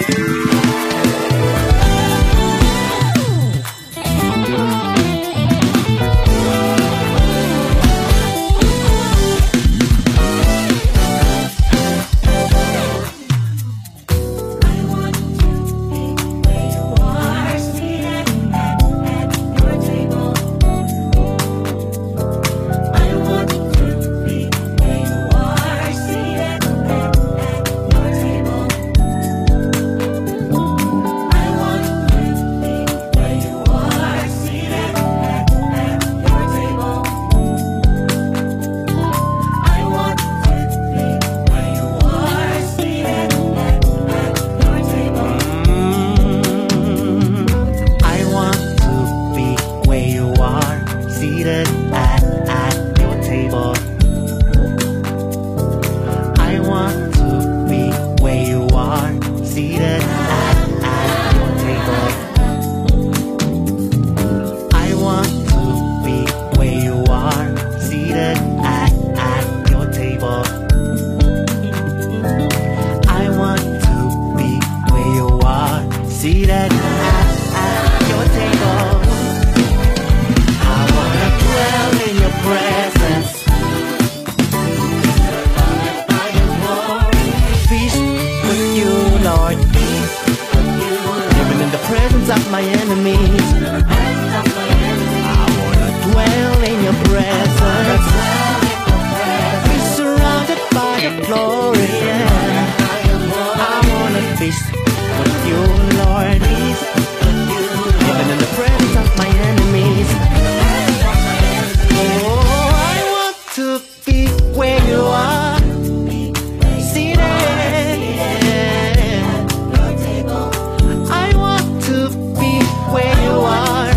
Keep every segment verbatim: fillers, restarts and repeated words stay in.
Of my enemies, I wanna dwell in your presence, be surrounded by your glory. Yeah. I wanna feast with you, Lord, even in the presence of my enemies. Oh, I want to be where you are, seated. I want to be where you are.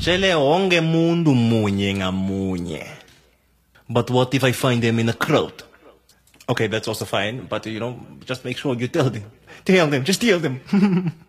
Shele onge mundu munye ngamunye. But what if I find them in a crowd? Okay, that's also fine, but you know, just make sure you tell them. Tell them, just tell them.